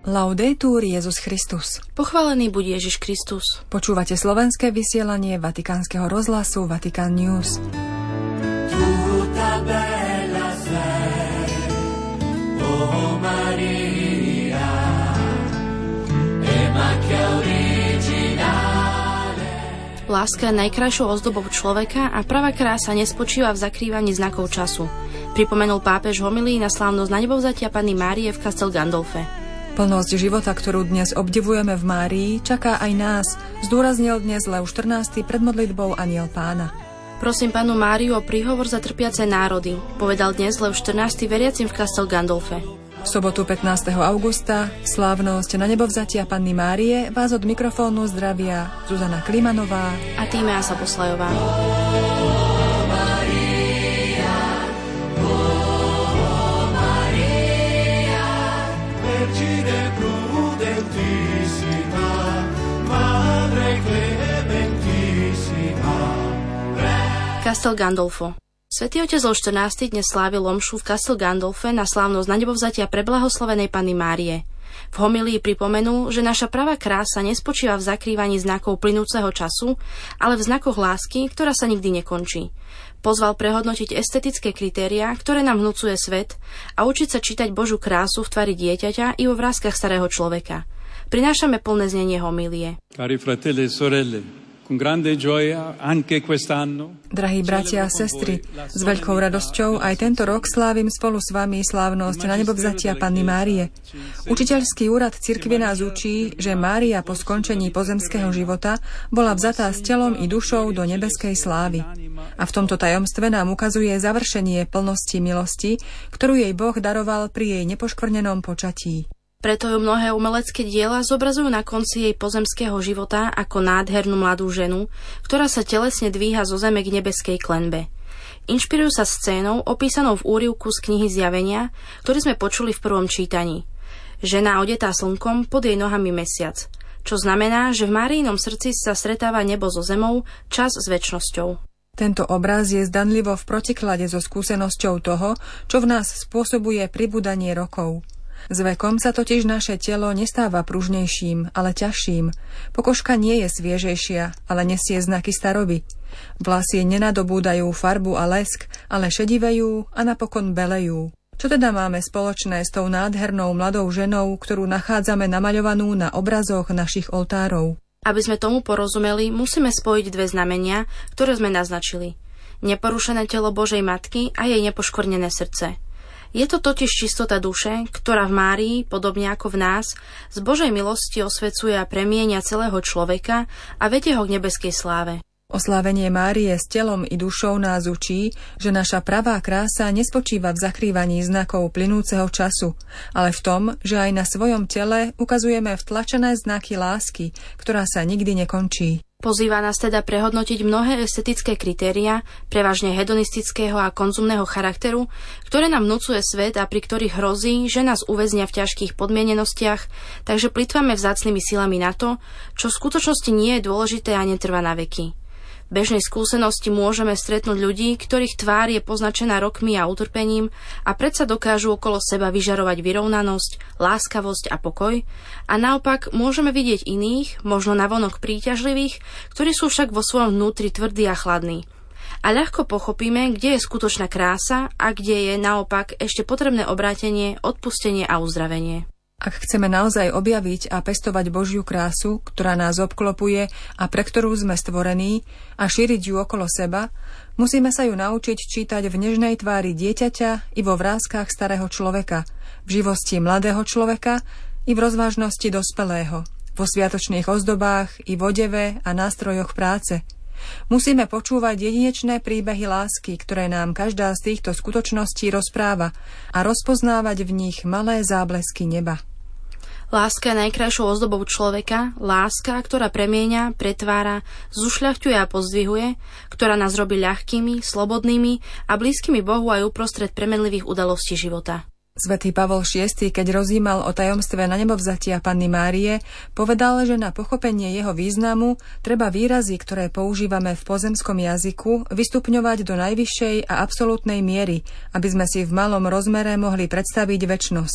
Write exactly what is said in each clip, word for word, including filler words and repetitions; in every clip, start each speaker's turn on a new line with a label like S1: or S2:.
S1: Laudetur Jesus Christus.
S2: Pochválený buď Ježiš Kristus.
S1: Počúvate slovenské vysielanie Vatikánskeho rozhlasu Vatican News. Tutta bella sei, oh Maria, e macchia originale.
S2: Láska je najkrajšou ozdobou človeka a pravá krása nespočíva v zakrývaní znakov času. Pripomenul pápež homilii na slávnosť Nanebovzatia Panny Márie v Castel Gandolfe.
S1: Plnosť života, ktorú dnes obdivujeme v Márii, čaká aj nás, zdôraznil dnes Lev štrnásty pred modlitbou Anjel Pána.
S2: Prosím Pannu Máriu o príhovor za trpiace národy, povedal dnes Lev štrnásty veriacim v Castel Gandolfe.
S1: V sobotu pätnásteho augusta, slávnosť Nanebovzatia Panny Márie, vás od mikrofónu zdravia Zuzana Klimanová
S2: a Tímea Saposlajová. Castel Gandolfo. Svätý otec Lev štrnásty dnes slávil omšu v Castel Gandolfe na slávnosť Nanebovzatia preblahoslavenej Panny Márie. V homilii pripomenul, že naša pravá krása nespočíva v zakrývaní znakov plynúceho času, ale v znakoch lásky, ktorá sa nikdy nekončí. Pozval prehodnotiť estetické kritériá, ktoré nám vnúcuje svet, a učiť sa čítať Božiu krásu v tvári dieťaťa i vo vrástkach starého človeka. Prinášame plné znenie homilie.
S3: Cari fratelli e sorelle, con grande gioia anche quest'anno.
S1: Drahí bratia a sestry, s veľkou radosťou aj tento rok slávim spolu s vami slávnosť Nanebovzatia Panny Márie. Učiteľský úrad cirkvi nás učí, že Mária po skončení pozemského života bola vzatá s telom i dušou do nebeskej slávy. A v tomto tajomstve nám ukazuje završenie plnosti milosti, ktorú jej Boh daroval pri jej nepoškvrnenom počatí.
S2: Preto ju mnohé umelecké diela zobrazujú na konci jej pozemského života ako nádhernú mladú ženu, ktorá sa telesne dvíha zo zeme k nebeskej klenbe. Inšpirujú sa scénou opísanou v úryvku z knihy Zjavenia, ktorý sme počuli v prvom čítaní. Žena odetá slnkom, pod jej nohami mesiac, čo znamená, že v Máriinom srdci sa stretáva nebo so zemou, čas s večnosťou.
S1: Tento obraz je zdanlivo v protiklade so skúsenosťou toho, čo v nás spôsobuje pribúdanie rokov. S vekom sa totiž naše telo nestáva pružnejším, ale ťažším. Pokožka nie je sviežejšia, ale nesie znaky staroby. Vlasy nenadobúdajú farbu a lesk, ale šedivejú a napokon belejú. Čo teda máme spoločné s tou nádhernou mladou ženou, ktorú nachádzame namaľovanú na obrazoch našich oltárov?
S2: Aby sme tomu porozumeli, musíme spojiť dve znamenia, ktoré sme naznačili. Neporušené telo Božej Matky a jej nepoškvrnené srdce. Je to totiž čistota duše, ktorá v Márii, podobne ako v nás, z Božej milosti osvecuje a premieňa celého človeka a vedie ho k nebeskej sláve.
S1: Oslávenie Márie s telom i dušou nás učí, že naša pravá krása nespočíva v zakrývaní znakov plynúceho času, ale v tom, že aj na svojom tele ukazujeme vtlačené znaky lásky, ktorá sa nikdy nekončí.
S2: Pozýva nás teda prehodnotiť mnohé estetické kritériá, prevažne hedonistického a konzumného charakteru, ktoré nám vnúcuje svet a pri ktorých hrozí, že nás uväznia v ťažkých podmienenostiach, takže plytváme vzácnymi silami na to, čo v skutočnosti nie je dôležité a netrvá na veky. V bežnej skúsenosti môžeme stretnúť ľudí, ktorých tvár je poznačená rokmi a utrpením a predsa dokážu okolo seba vyžarovať vyrovnanosť, láskavosť a pokoj, a naopak môžeme vidieť iných, možno navonok príťažlivých, ktorí sú však vo svojom vnútri tvrdí a chladní. A ľahko pochopíme, kde je skutočná krása a kde je naopak ešte potrebné obrátenie, odpustenie a uzdravenie.
S1: Ak chceme naozaj objaviť a pestovať Božiu krásu, ktorá nás obklopuje a pre ktorú sme stvorení, a šíriť ju okolo seba, musíme sa ju naučiť čítať v nežnej tvári dieťaťa i vo vrástkach starého človeka, v živosti mladého človeka i v rozvážnosti dospelého, vo sviatočných ozdobách i v odeve a nástrojoch práce. Musíme počúvať jedinečné príbehy lásky, ktoré nám každá z týchto skutočností rozpráva, a rozpoznávať v nich malé záblesky neba.
S2: Láska je najkrajšou ozdobou človeka, láska, ktorá premieňa, pretvára, zušľachťuje a pozdvihuje, ktorá nás robí ľahkými, slobodnými a blízkymi Bohu aj uprostred premenlivých udalostí života.
S1: Svätý Pavol šiesty, keď rozímal o tajomstve Nanebovzatia Panny Márie, povedal, že na pochopenie jeho významu treba výrazy, ktoré používame v pozemskom jazyku, vystupňovať do najvyššej a absolútnej miery, aby sme si v malom rozmere mohli predstaviť večnosť.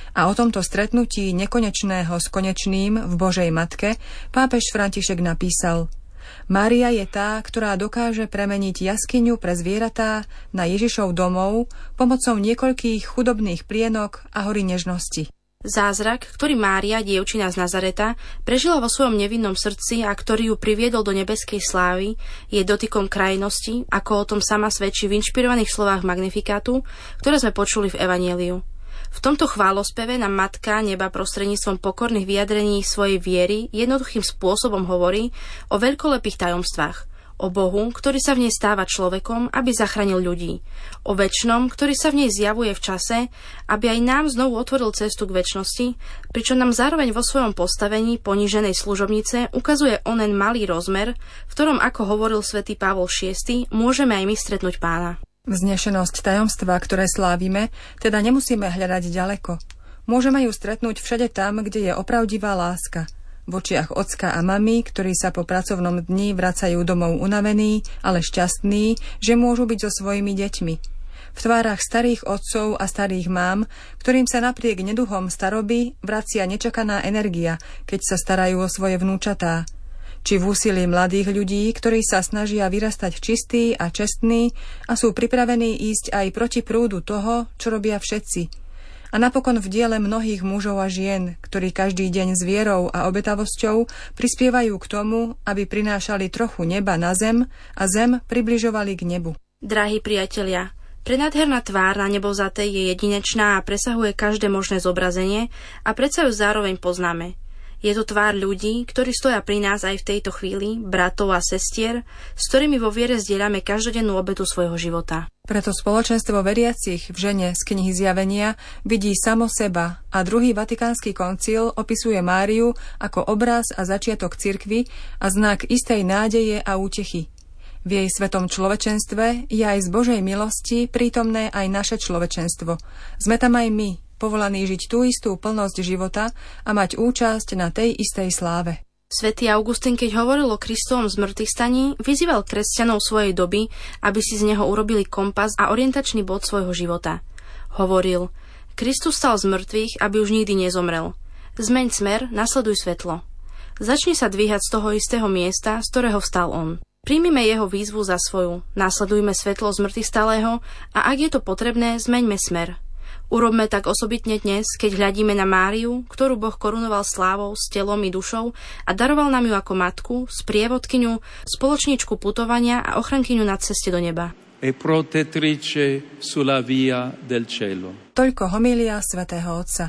S1: A o tomto stretnutí nekonečného s konečným v Božej Matke pápež František napísal: Mária je tá, ktorá dokáže premeniť jaskyňu pre zvieratá na Ježišov domov pomocou niekoľkých chudobných plienok a hory nežnosti.
S2: Zázrak, ktorý Mária, dievčina z Nazareta, prežila vo svojom nevinnom srdci a ktorý ju priviedol do nebeskej slávy, je dotykom krajnosti, ako o tom sama svedčí v inšpirovaných slovách Magnifikátu, ktoré sme počuli v Evanjeliu. V tomto chválospeve nám Matka neba prostredníctvom pokorných vyjadrení svojej viery jednoduchým spôsobom hovorí o veľkolepých tajomstvách, o Bohu, ktorý sa v nej stáva človekom, aby zachránil ľudí, o večnom, ktorý sa v nej zjavuje v čase, aby aj nám znovu otvoril cestu k večnosti, pričom nám zároveň vo svojom postavení poníženej služobnice ukazuje onen malý rozmer, v ktorom, ako hovoril svätý Pavol šiesty, môžeme aj my stretnúť Pána.
S1: Vznešenosť tajomstva, ktoré slávime, teda nemusíme hľadať ďaleko. Môžeme ju stretnúť všade tam, kde je opravdivá láska. V očiach ocka a mamy, ktorí sa po pracovnom dni vracajú domov unavení, ale šťastní, že môžu byť so svojimi deťmi. V tvárach starých otcov a starých mám, ktorým sa napriek neduhom staroby vracia nečakaná energia, keď sa starajú o svoje vnúčatá. Či v úsilí mladých ľudí, ktorí sa snažia vyrastať čistí a čestní a sú pripravení ísť aj proti prúdu toho, čo robia všetci. A napokon v diele mnohých mužov a žien, ktorí každý deň s vierou a obetavosťou prispievajú k tomu, aby prinášali trochu neba na zem a zem približovali k nebu.
S2: Drahí priatelia, prenádherná tvár na nebovzatej je jedinečná a presahuje každé možné zobrazenie a predsa ju zároveň poznáme. Je to tvár ľudí, ktorí stoja pri nás aj v tejto chvíli, bratov a sestier, s ktorými vo viere zdieľame každodennú obetu svojho života.
S1: Preto spoločenstvo veriacich v žene z knihy Zjavenia vidí samo seba a druhý vatikánsky koncil opisuje Máriu ako obraz a začiatok cirkvi a znak istej nádeje a útechy. V jej svetom človečenstve je aj z Božej milosti prítomné aj naše človečenstvo. Sme tam aj my, povolaní žiť tú istú plnosť života a mať účasť na tej istej sláve.
S2: Svätý Augustín, keď hovoril o Kristovom zmŕtvychstaní, vyzýval kresťanov svojej doby, aby si z neho urobili kompas a orientačný bod svojho života. Hovoril: Kristus stal z mŕtvych, aby už nikdy nezomrel. Zmeň smer, nasleduj svetlo. Začni sa dvíhať z toho istého miesta, z ktorého vstal on. Príjmime jeho výzvu za svoju, nasledujme svetlo zmŕtvychvstalého a ak je to potrebné, zmeňme smer. Urobme tak osobitne dnes, keď hľadíme na Máriu, ktorú Boh korunoval slávou s telom i dušou a daroval nám ju ako matku, sprievodkyňu, spoločníčku putovania a ochrankyňu na ceste do neba.
S3: E protettrice sulla via del cielo.
S1: Toľko homília svätého Otca.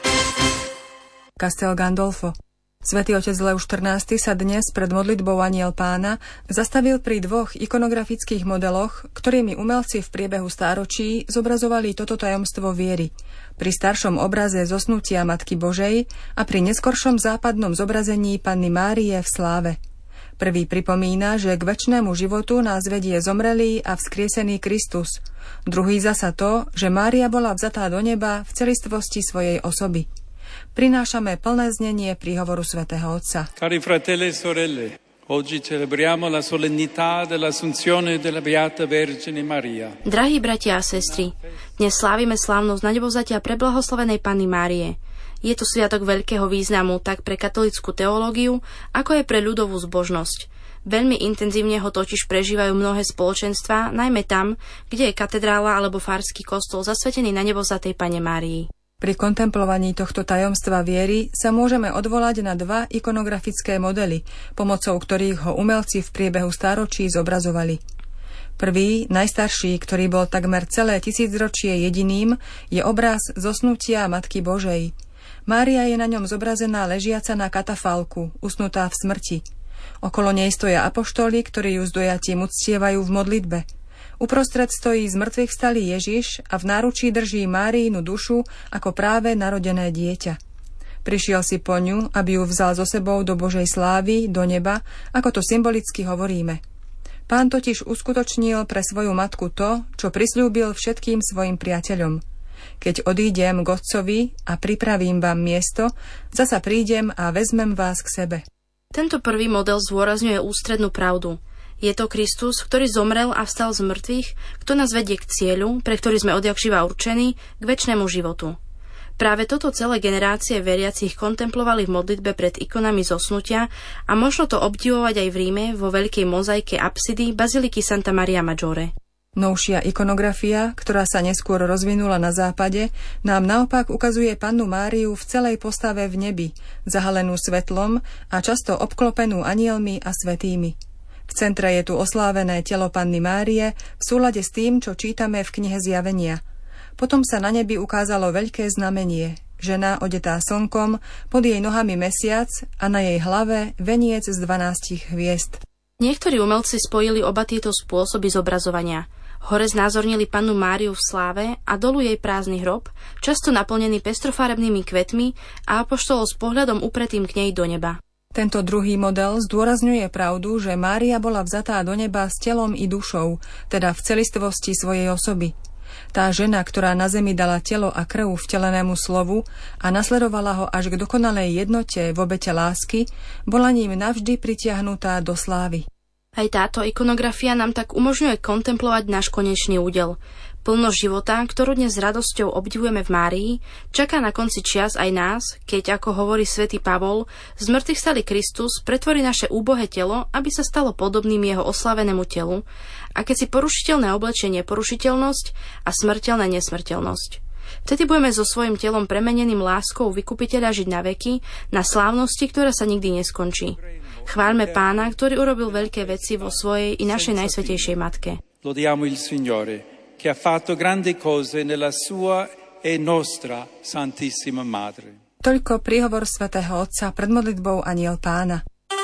S1: Castel Gandolfo. Svätý otec Lev štrnásty sa dnes pred modlitbou Anjel Pána zastavil pri dvoch ikonografických modeloch, ktorými umelci v priebehu stáročí zobrazovali toto tajomstvo viery. Pri staršom obraze zosnutia Matky Božej a pri neskoršom západnom zobrazení Panny Márie v sláve. Prvý pripomína, že k večnému životu nás vedie zomrelý a vzkriesený Kristus. Druhý zasa to, že Mária bola vzatá do neba v celistvosti svojej osoby. Prinášame plné znenie príhovoru svätého Otca.
S3: Cari fratelli e sorelle, oggi celebriamo la solennità dell'Assunzione della Beata Vergine Maria.
S2: Drahí bratia a sestry, dnes slávime slávnosť nadebovzatia preblahoslavenej Panny Márie. Je to sviatok veľkého významu tak pre katolícku teológiu, ako aj pre ľudovú zbožnosť. Veľmi intenzívne ho totiž prežívajú mnohé spoločenstvá, najmä tam, kde je katedrála alebo farský kostol zasvetený na nebovzatej Panne Márii.
S1: Pri kontemplovaní tohto tajomstva viery sa môžeme odvolať na dva ikonografické modely, pomocou ktorých ho umelci v priebehu stáročí zobrazovali. Prvý, najstarší, ktorý bol takmer celé tisícročie jediným, je obraz zosnutia Matky Božej. Mária je na ňom zobrazená ležiaca na katafalku, usnutá v smrti. Okolo nej stoja apoštoli, ktorí ju s dojatím uctievajú v modlitbe. Uprostred stojí zmrtvých vstalý Ježiš a v náručí drží Máriinu dušu ako práve narodené dieťa. Prišiel si po ňu, aby ju vzal so sebou do Božej slávy, do neba, ako to symbolicky hovoríme. Pán totiž uskutočnil pre svoju matku to, čo prisľúbil všetkým svojim priateľom. Keď odídem k Otcovi a pripravím vám miesto, zasa prídem a vezmem vás k sebe.
S2: Tento prvý model zdôrazňuje ústrednú pravdu. Je to Kristus, ktorý zomrel a vstal z mŕtvych, kto nás vedie k cieľu, pre ktorý sme odjakživa určení, k večnému životu. Práve toto celé generácie veriacich kontemplovali v modlitbe pred ikonami zosnutia a možno to obdivovať aj v Ríme vo veľkej mozaike apsidy baziliky Santa Maria Maggiore.
S1: Novšia ikonografia, ktorá sa neskôr rozvinula na západe, nám naopak ukazuje Pannu Máriu v celej postave v nebi, zahalenú svetlom a často obklopenú anielmi a svätými. V centre je tu oslávené telo Panny Márie v súlade s tým, čo čítame v knihe Zjavenia. Potom sa na nebi ukázalo veľké znamenie. Žena odetá slnkom, pod jej nohami mesiac a na jej hlave veniec z dvanástich hviezd.
S2: Niektorí umelci spojili oba tieto spôsoby zobrazovania. Hore znázornili Pannu Máriu v sláve a dolu jej prázdny hrob, často naplnený pestrofarebnými kvetmi a apoštolov s pohľadom upretým k nej do neba.
S1: Tento druhý model zdôrazňuje pravdu, že Mária bola vzatá do neba s telom i dušou, teda v celistvosti svojej osoby. Tá žena, ktorá na zemi dala telo a krv vtelenému slovu a nasledovala ho až k dokonalej jednote v obete lásky, bola ním navždy pritiahnutá do slávy.
S2: Aj táto ikonografia nám tak umožňuje kontemplovať náš konečný údel. Plnosť života, ktorú dnes s radosťou obdivujeme v Márii, čaká na konci čias aj nás, keď, ako hovorí svätý Pavol, z mŕtvych stali Kristus pretvorí naše úbohé telo, aby sa stalo podobným jeho oslávenému telu, a keď si porušiteľné oblečenie porušiteľnosť a smrteľné nesmrteľnosť. Vtedy budeme so svojím telom premeneným láskou vykupiteľa žiť na veky, na slávnosti, ktorá sa nikdy neskončí. Chváľme Pána, ktorý urobil veľké veci vo svojej i našej najsvätejšej matke.
S3: Lodiamo il Signore, che ha fatto grandi cose nella sua e nostra Santissima Madre.
S1: Toľko príhovor svätého Otca pred modlitbou Anjel Pána.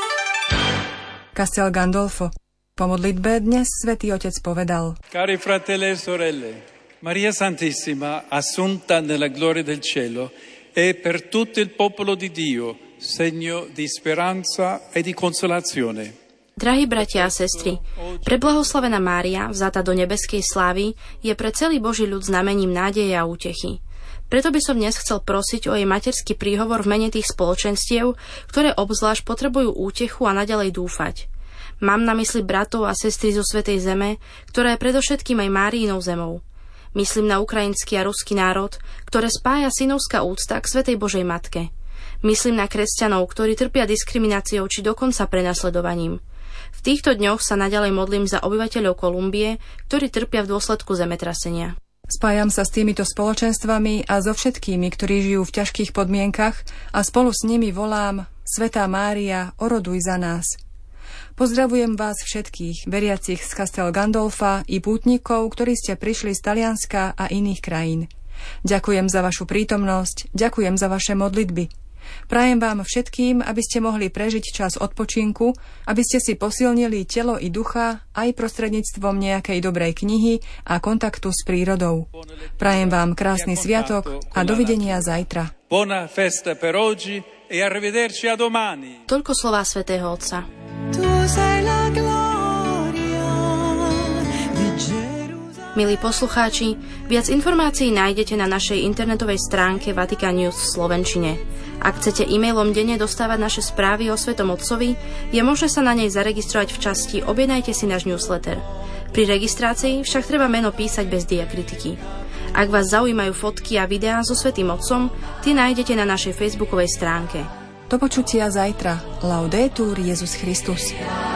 S1: Castel Gandolfo. Po modlitbe dnes svätý Otec povedal:
S3: Cari fratelli e sorelle, Maria Santissima, assunta nella gloria del cielo, è per tutto il popolo di Dio segno di speranza e di consolazione.
S2: Drahí bratia a sestry, preblahoslavená Mária, vzatá do nebeskej slávy, je pre celý Boží ľud znamením nádeje a útechy. Preto by som dnes chcel prosiť o jej materský príhovor v mene tých spoločenstiev, ktoré obzvlášť potrebujú útechu a naďalej dúfať. Mám na mysli bratov a sestry zo Svätej Zeme, ktorá je predovšetkým aj Máriinou zemou. Myslím na ukrajinský a ruský národ, ktoré spája synovská úcta k Svätej Božej Matke. Myslím na kresťanov, ktorí trpia diskrimináciou či dokonca prenasledovaním. V týchto dňoch sa naďalej modlím za obyvateľov Kolumbie, ktorí trpia v dôsledku zemetrasenia.
S1: Spájam sa s týmito spoločenstvami a so všetkými, ktorí žijú v ťažkých podmienkach a spolu s nimi volám: Svätá Mária, oroduj za nás. Pozdravujem vás všetkých, veriacich z Castel Gandolfa i pútnikov, ktorí ste prišli z Talianska a iných krajín. Ďakujem za vašu prítomnosť, ďakujem za vaše modlitby. Prajem vám všetkým, aby ste mohli prežiť čas odpočinku, aby ste si posilnili telo i ducha aj prostredníctvom nejakej dobrej knihy a kontaktu s prírodou. Prajem vám krásny sviatok a dovidenia zajtra.
S3: Buona festa per oggi e arrivederci a domani.
S2: Toľko slová svätého Otca. Milí poslucháči, viac informácií nájdete na našej internetovej stránke Vatican News v slovenčine. Ak chcete e-mailom denne dostávať naše správy o Svätom Otcovi, je možné sa na nej zaregistrovať v časti Objednajte si náš newsletter. Pri registrácii však treba meno písať bez diakritiky. Ak vás zaujímajú fotky a videá so Svätým Otcom, tie nájdete na našej facebookovej stránke.
S1: Do počutia zajtra. Laudetur Jesus Christus.